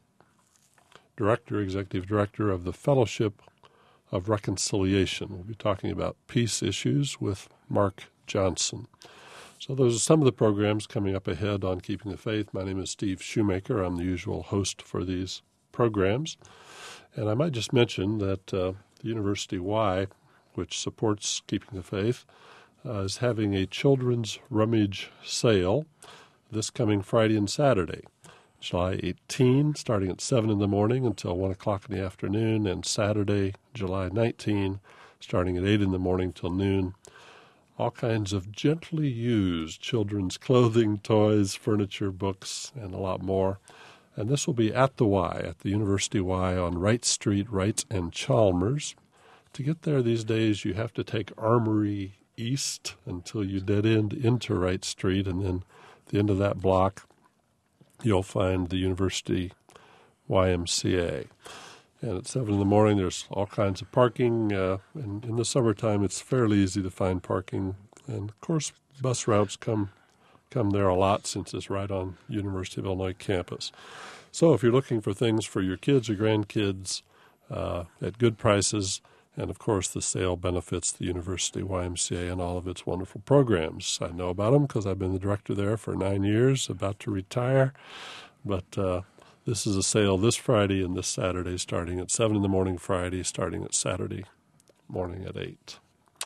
Director, Executive Director of the Fellowship of Reconciliation. We'll be talking about peace issues with Mark Johnson. So those are some of the programs coming up ahead on Keeping the Faith. My name is Steve Shoemaker. I'm the usual host for these programs. And I might just mention that uh, the University Y, which supports Keeping the Faith, uh, is having a children's rummage sale this coming Friday and Saturday, July eighteenth, starting at seven in the morning until one o'clock in the afternoon, and Saturday, July nineteenth, starting at eight in the morning till noon. All kinds of gently used children's clothing, toys, furniture, books, and a lot more. And this will be at the Y, at the University Y on Wright Street, Wright and Chalmers. To get there these days, you have to take Armory East until you dead end into Wright Street, and then at the end of that block, you'll find the University Y M C A. And at seven in the morning, there's all kinds of parking. Uh, and in the summertime, it's fairly easy to find parking. And, of course, bus routes come come there a lot since it's right on University of Illinois campus. So if you're looking for things for your kids or grandkids uh, at good prices, and, of course, the sale benefits the University Y M C A and all of its wonderful programs. I know about them because I've been the director there for nine years, about to retire. But uh, this is a sale this Friday and this Saturday, starting at seven in the morning Friday, starting at Saturday morning at eight.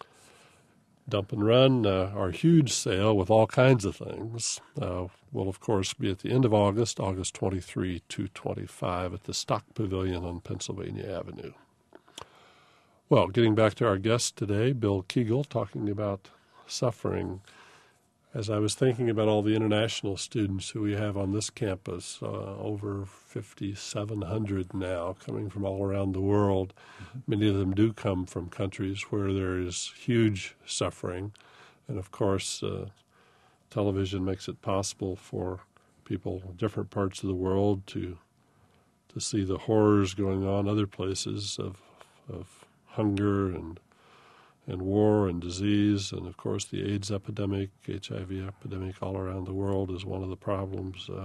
Dump and Run, uh, our huge sale with all kinds of things, uh, will, of course, be at the end of August, August twenty-third to twenty-fifth at the Stock Pavilion on Pennsylvania Avenue. Well, getting back to our guest today, Bill Kegel, talking about suffering. As I was thinking about all the international students who we have on this campus, uh, over fifty-seven hundred now, coming from all around the world, mm-hmm. Many of them do come from countries where there is huge suffering. And, of course, uh, television makes it possible for people in different parts of the world to to see the horrors going on other places of of hunger and and war and disease, and, of course, the AIDS epidemic, H I V epidemic all around the world is one of the problems. Uh,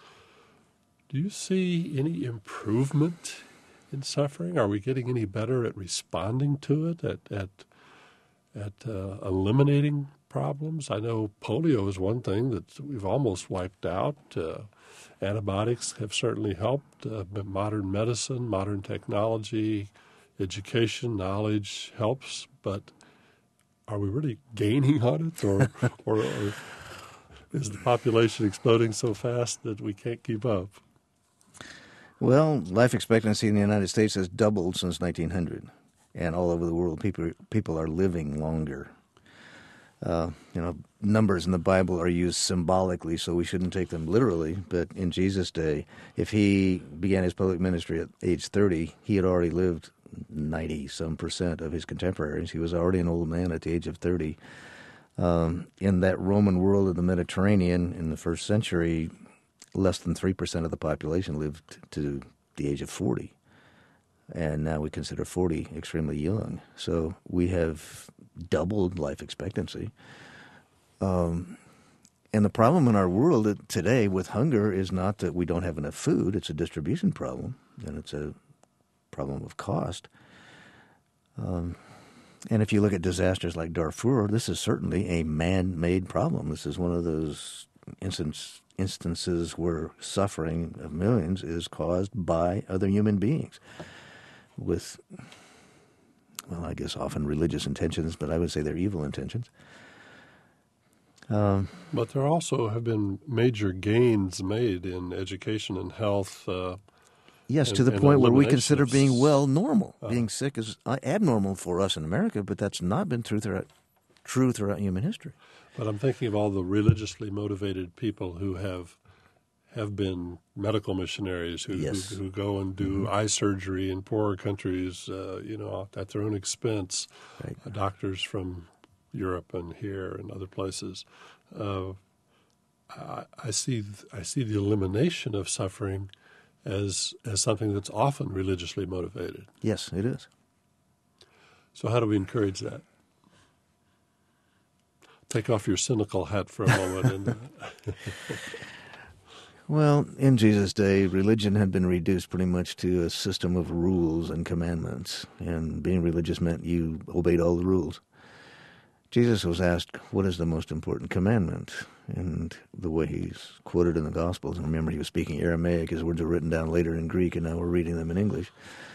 do you see any improvement in suffering? Are we getting any better at responding to it, at, at at uh, eliminating problems? I know polio is one thing that we've almost wiped out. Uh, antibiotics have certainly helped. Uh, but modern medicine, modern technology, education, knowledge helps. But are we really gaining on it, or, or, or is the population exploding so fast that we can't keep up? Well, life expectancy in the United States has doubled since nineteen hundred, and all over the world, people people are living longer. Uh, you know, numbers in the Bible are used symbolically, so we shouldn't take them literally. But in Jesus' day, if he began his public ministry at age thirty, he had already lived ninety some percent of his contemporaries. He was already an old man at the age of thirty. Um, in that Roman world of the Mediterranean in the first century, less than three percent of the population lived to the age of forty. And now we consider forty extremely young. So we have doubled life expectancy. Um, and the problem in our world today with hunger is not that we don't have enough food. It's a distribution problem, and it's a problem of cost. Um, and if you look at disasters like Darfur, this is certainly a man-made problem. This is one of those instances instances where suffering of millions is caused by other human beings with, well, I guess often religious intentions, but I would say they're evil intentions. Um, but there also have been major gains made in education and health. Uh, yes, and, to the point where we consider of, being well normal. Uh, being sick is abnormal for us in America, but that's not been true throughout, true throughout human history. But I'm thinking of all the religiously motivated people who have have been medical missionaries who yes. who, who go and do mm-hmm. eye surgery in poorer countries, uh, you know, at their own expense. Right. Uh, doctors from Europe and here and other places. Uh, I, I see I see the elimination of suffering as as something that's often religiously motivated. Yes, it is. So how do we encourage that? Take off your cynical hat for a moment. And, well, in Jesus' day, religion had been reduced pretty much to a system of rules and commandments, and being religious meant you obeyed all the rules. Jesus was asked, what is the most important commandment? And the way he's quoted in the Gospels, and remember he was speaking Aramaic, his words were written down later in Greek, and now we're reading them in English.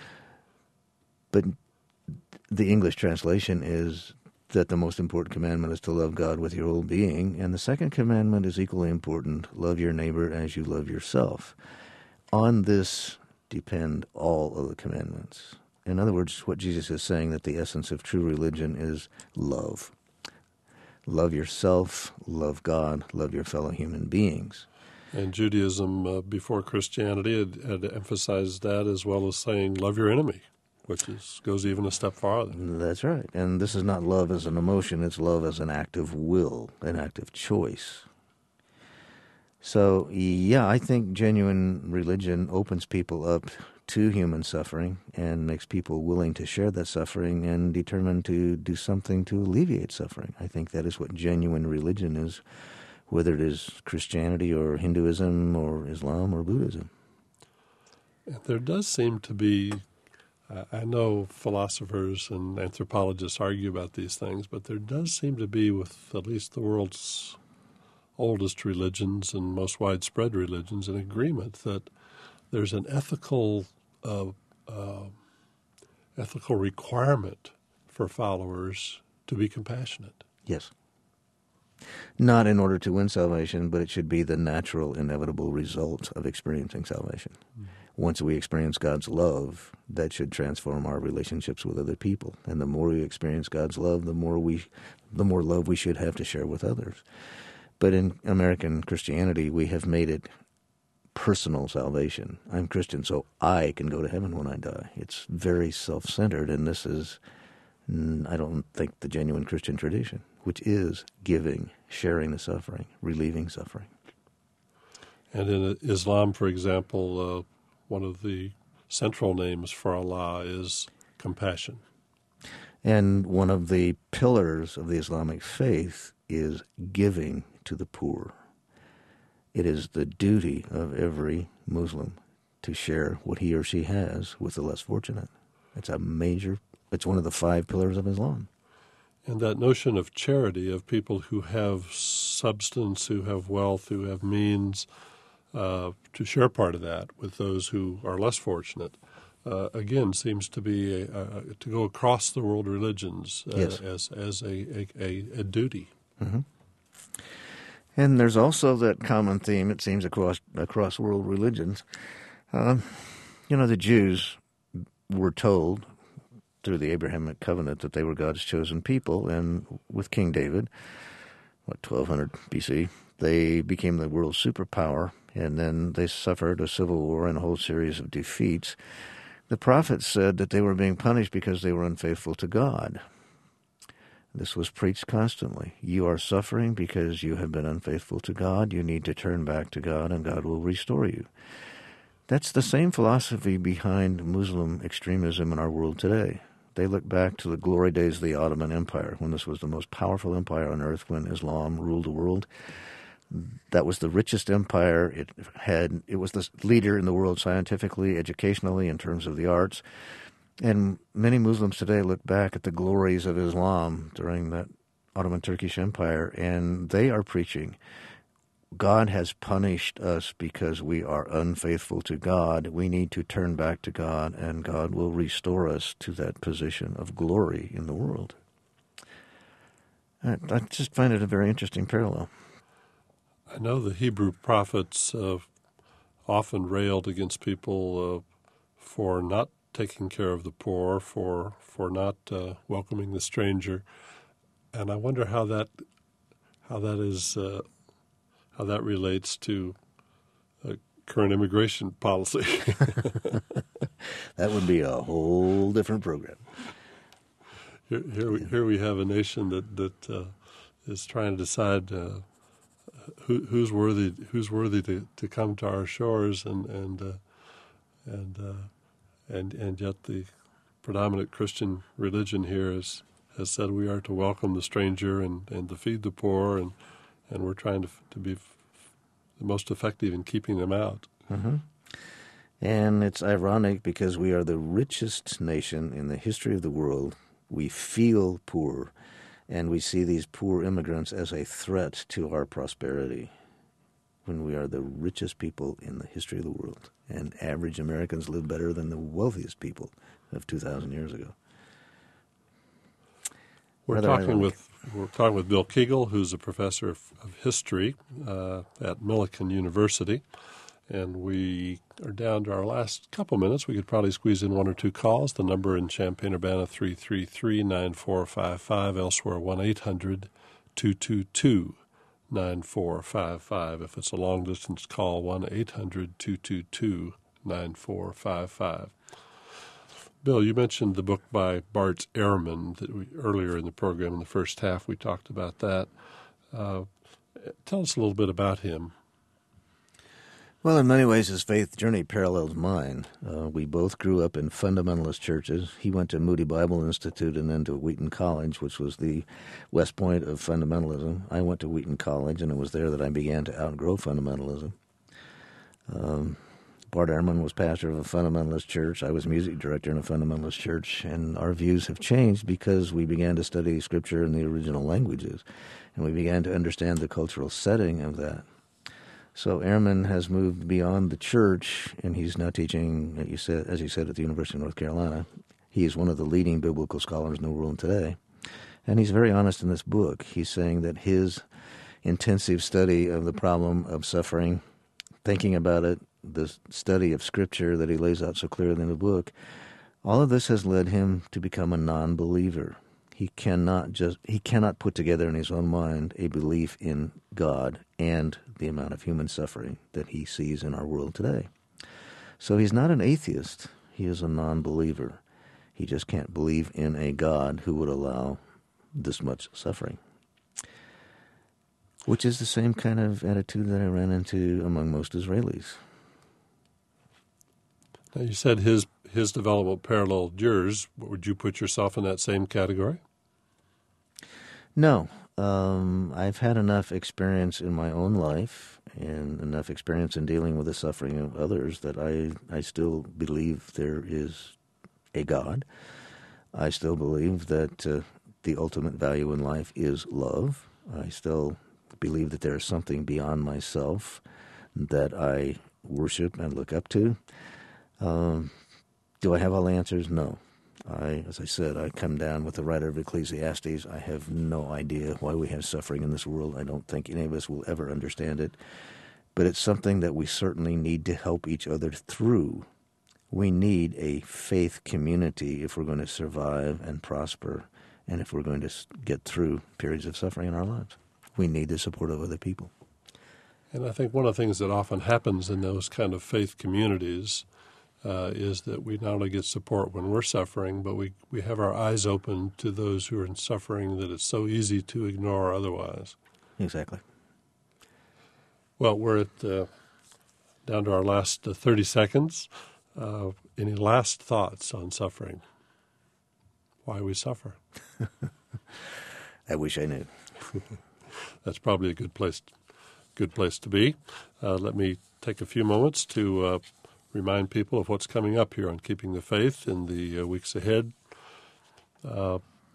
But the English translation is that the most important commandment is to love God with your whole being, and the second commandment is equally important, love your neighbor as you love yourself. On this depend all of the commandments. In other words, what Jesus is saying, that the essence of true religion is love. Love yourself, love God, love your fellow human beings. And Judaism, uh, before Christianity, had, had emphasized that, as well as saying, love your enemy, which is, goes even a step farther. That's right. And this is not love as an emotion, it's love as an act of will, an act of choice. So, yeah, I think genuine religion opens people up to human suffering and makes people willing to share that suffering and determined to do something to alleviate suffering. I think that is what genuine religion is, whether it is Christianity or Hinduism or Islam or Buddhism. There does seem to be, uh, I know philosophers and anthropologists argue about these things, but there does seem to be, with at least the world's oldest religions and most widespread religions, an agreement that there's an ethical uh, uh, ethical requirement for followers to be compassionate. Yes. Not in order to win salvation, but it should be the natural, inevitable result of experiencing salvation. Mm-hmm. Once we experience God's love, that should transform our relationships with other people. And the more we experience God's love, the more we, the more love we should have to share with others. But in American Christianity, we have made it personal salvation. I'm Christian, so I can go to heaven when I die. It's very self-centered, and this is, I don't think, the genuine Christian tradition, which is giving, sharing the suffering, relieving suffering. And in Islam, for example, uh, one of the central names for Allah is compassion. And one of the pillars of the Islamic faith is giving to the poor. It is the duty of every Muslim to share what he or she has with the less fortunate. It's a major, it's one of the five pillars of Islam. And that notion of charity, of people who have substance, who have wealth, who have means, uh, to share part of that with those who are less fortunate, uh, again, seems to be a, a, to go across the world religions uh, yes. as as a, a, a duty. Mm-hmm. And there's also that common theme, it seems, across across world religions. Um, you know, the Jews were told through the Abrahamic covenant that they were God's chosen people, and with King David, what, twelve hundred B C, they became the world's superpower, and then they suffered a civil war and a whole series of defeats. The prophets said that they were being punished because they were unfaithful to God. This was preached constantly. You are suffering because you have been unfaithful to God. You need to turn back to God, and God will restore you. That's the same philosophy behind Muslim extremism in our world today. They look back to the glory days of the Ottoman Empire, when this was the most powerful empire on earth, when Islam ruled the world. That was the richest empire. It had it was the leader in the world scientifically, educationally, in terms of the arts. And many Muslims today look back at the glories of Islam during that Ottoman Turkish Empire, and they are preaching, God has punished us because we are unfaithful to God. We need to turn back to God, and God will restore us to that position of glory in the world. I, I just find it a very interesting parallel. I know the Hebrew prophets uh, often railed against people uh, for not taking care of the poor, for for not uh, welcoming the stranger, and I wonder how that how that is uh, how that relates to uh, current immigration policy. That would be a whole different program. Here, here we here we have a nation that that uh, is trying to decide uh, who, who's worthy who's worthy to, to come to our shores, and and uh, and. Uh, And and yet the predominant Christian religion here is, has said we are to welcome the stranger and, and to feed the poor, and, and we're trying to to be f- the most effective in keeping them out. Mm-hmm. And it's ironic because we are the richest nation in the history of the world. We feel poor, and we see these poor immigrants as a threat to our prosperity, when we are the richest people in the history of the world. And average Americans live better than the wealthiest people of two thousand years ago. We're Rather talking ironic. with we're talking with Bill Keegle, who's a professor of, of history uh, at Millikan University, and we are down to our last couple minutes. We could probably squeeze in one or two calls. The number in Champaign-Urbana, three three three, nine four five five, elsewhere one eight hundred, two two two, nine four five five. If it's a long-distance call, one eight hundred, two two two, nine four five five. Bill, you mentioned the book by Bart Ehrman that we, earlier in the program, in the first half, we talked about that. Uh, tell us a little bit about him. Well, in many ways, his faith journey parallels mine. Uh, we both grew up in fundamentalist churches. He went to Moody Bible Institute and then to Wheaton College, which was the West Point of fundamentalism. I went to Wheaton College, and it was there that I began to outgrow fundamentalism. Um, Bart Ehrman was pastor of a fundamentalist church. I was music director in a fundamentalist church, and our views have changed because we began to study Scripture in the original languages, and we began to understand the cultural setting of that. So Ehrman has moved beyond the church, and he's now teaching, as you said, as you said, at the University of North Carolina. He is one of the leading biblical scholars in the world today, and he's very honest in this book. He's saying that his intensive study of the problem of suffering, thinking about it, the study of Scripture that he lays out so clearly in the book, all of this has led him to become a non-believer. He cannot just he cannot put together in his own mind a belief in God and the amount of human suffering that he sees in our world today. So he's not an atheist. He is a non-believer. He just can't believe in a God who would allow this much suffering, which is the same kind of attitude that I ran into among most Israelis. Now, you said his his development paralleled yours. Would you put yourself in that same category? No. Um, I've had enough experience in my own life and enough experience in dealing with the suffering of others that I, I still believe there is a God. I still believe that uh, the ultimate value in life is love. I still believe that there is something beyond myself that I worship and look up to. Um, do I have all the answers? No. I, as I said, I come down with the writer of Ecclesiastes. I have no idea why we have suffering in this world. I don't think any of us will ever understand it. But it's something that we certainly need to help each other through. We need a faith community if we're going to survive and prosper, and if we're going to get through periods of suffering in our lives. We need the support of other people. And I think one of the things that often happens in those kind of faith communities uh, is that we not only get support when we're suffering, but we, we have our eyes open to those who are in suffering that it's so easy to ignore otherwise. Exactly. Well, we're at uh, down to our last uh, thirty seconds. Uh, any last thoughts on suffering? Why we suffer? I wish I knew. That's probably a good place, good place to be. Uh, let me take a few moments to uh, remind people of what's coming up here on Keeping the Faith in the uh, weeks ahead. Uh,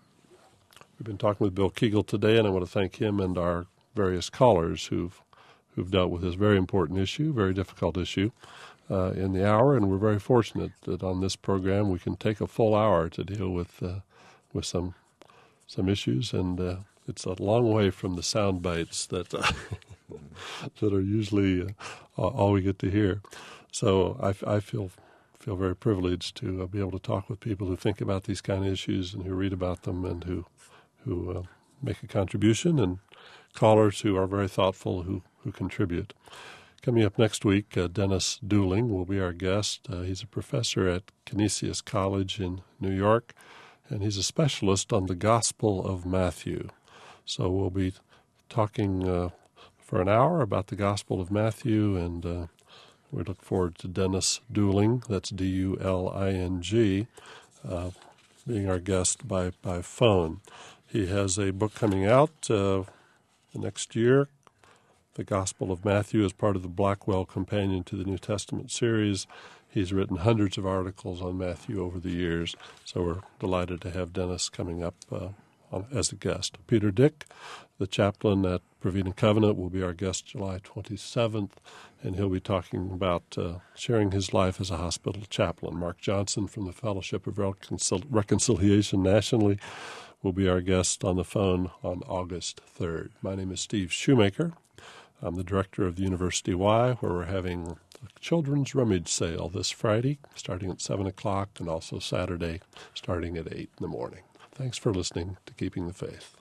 we've been talking with Bill Kegel today, and I want to thank him and our various callers who've who've dealt with this very important issue, very difficult issue, uh, in the hour. And we're very fortunate that on this program we can take a full hour to deal with uh, with some some issues, and uh, it's a long way from the sound bites that uh, that are usually uh, all we get to hear. So I, I feel feel very privileged to uh, be able to talk with people who think about these kind of issues and who read about them and who who uh, make a contribution, and callers who are very thoughtful who, who contribute. Coming up next week, uh, Dennis Dooling will be our guest. Uh, he's a professor at Canisius College in New York, and he's a specialist on the Gospel of Matthew. So we'll be talking uh, for an hour about the Gospel of Matthew, and uh, we look forward to Dennis Dooling, that's D U L I N G, uh, being our guest by, by phone. He has a book coming out uh, next year. The Gospel of Matthew is part of the Blackwell Companion to the New Testament series. He's written hundreds of articles on Matthew over the years, so we're delighted to have Dennis coming up uh, on, as a guest. Peter Dick, the chaplain at Pravina Covenant, will be our guest July twenty-seventh, and he'll be talking about uh, sharing his life as a hospital chaplain. Mark Johnson from the Fellowship of Reconcil- Reconciliation nationally will be our guest on the phone on August third. My name is Steve Shoemaker. I'm the director of the University Y, where we're having a children's rummage sale this Friday, starting at seven o'clock, and also Saturday, starting at eight in the morning. Thanks for listening to Keeping the Faith.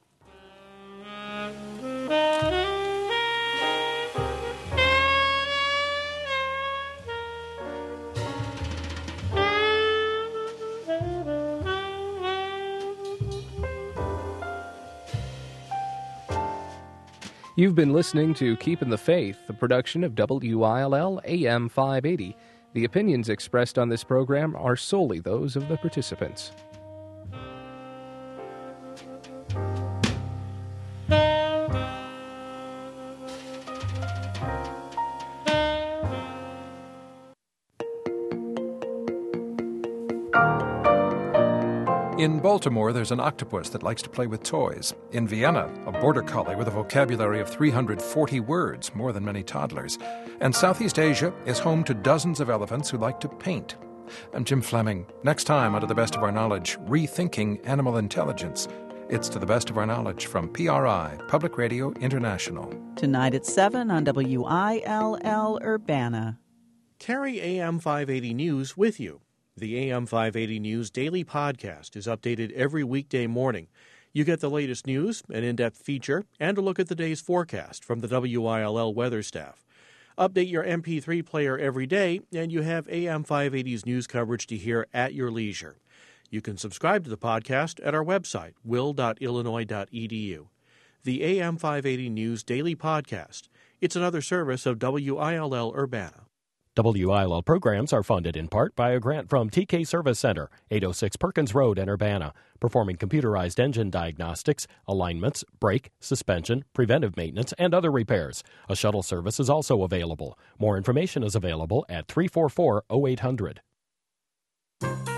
You've been listening to Keeping the Faith, a production of W I L L A M five eighty. The opinions expressed on this program are solely those of the participants. In Baltimore, there's an octopus that likes to play with toys. In Vienna, a border collie with a vocabulary of three hundred forty words, more than many toddlers. And Southeast Asia is home to dozens of elephants who like to paint. I'm Jim Fleming. Next time, under the best of our knowledge, rethinking animal intelligence. It's To the Best of Our Knowledge from P R I, Public Radio International. Tonight at seven on W I L L Urbana. Carry A M five eighty News with you. The A M five eighty News Daily Podcast is updated every weekday morning. You get the latest news, an in-depth feature, and a look at the day's forecast from the W I L L weather staff. Update your M P three player every day, and you have A M five eighty's news coverage to hear at your leisure. You can subscribe to the podcast at our website, will dot illinois dot e d u. The A M five eighty News Daily Podcast. It's another service of W I L L Urbana. W I L L programs are funded in part by a grant from T K Service Center, eight oh six Perkins Road in Urbana, performing computerized engine diagnostics, alignments, brake, suspension, preventive maintenance, and other repairs. A shuttle service is also available. More information is available at three four four, oh eight hundred.